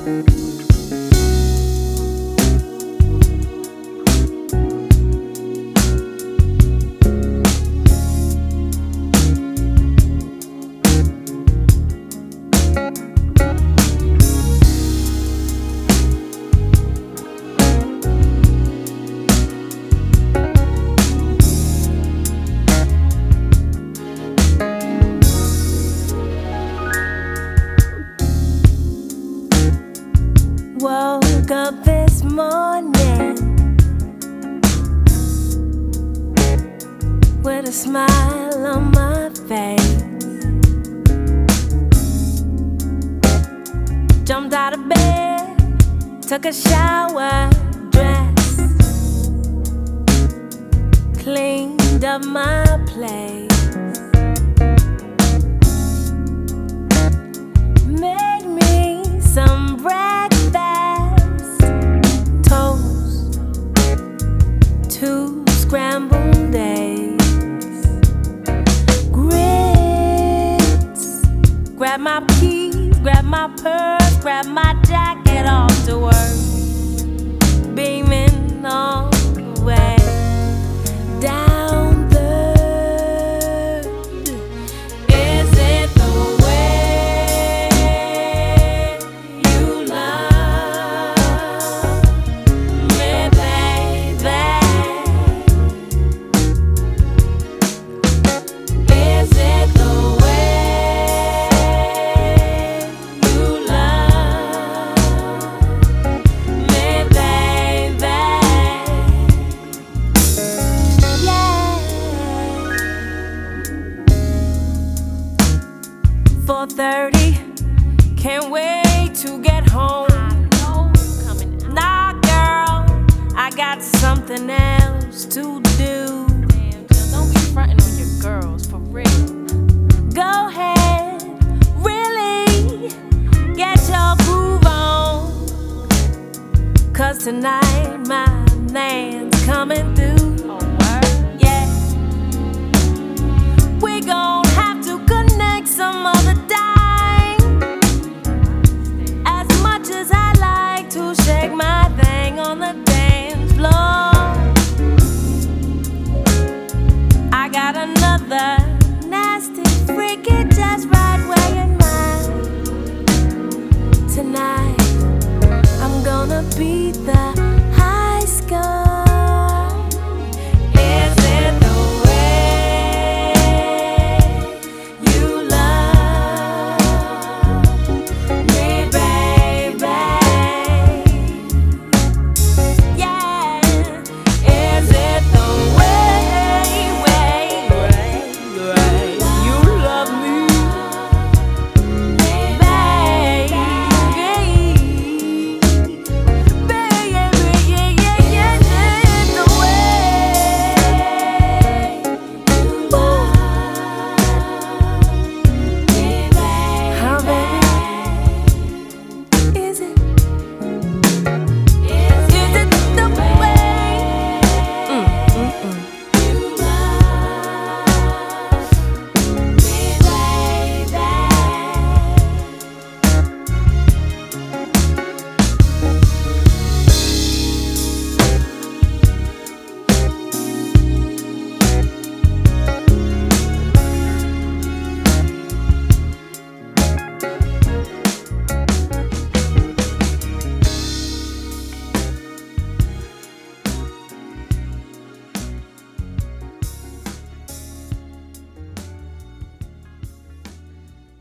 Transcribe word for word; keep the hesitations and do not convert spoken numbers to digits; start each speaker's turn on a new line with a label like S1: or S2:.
S1: Woke up this morning with a smile on my face. Jumped out of bed, took a shower, dressed, cleaned up my place. Made me some breakfast, toast, two scrambled eggs, grits. Grab my keys, grab my purse, grab my jacket, off to work, beaming all the way down Third. Is it the way you love me, baby? Is it the way you love me, baby? Yeah. four thirty, can't wait to get home. Nah, girl, I got something else to do.
S2: Damn, Jill, don't be fronting on your girls, for real.
S1: Go ahead, really get your groove on, 'cause tonight my man's coming through.
S2: Oh, word?
S1: Yeah, we gon' have to connect some other time. As much as I like to shake my thing on the dance floor, I got another nasty freaky just right where you're mine. Tonight I'm gonna beat the high score.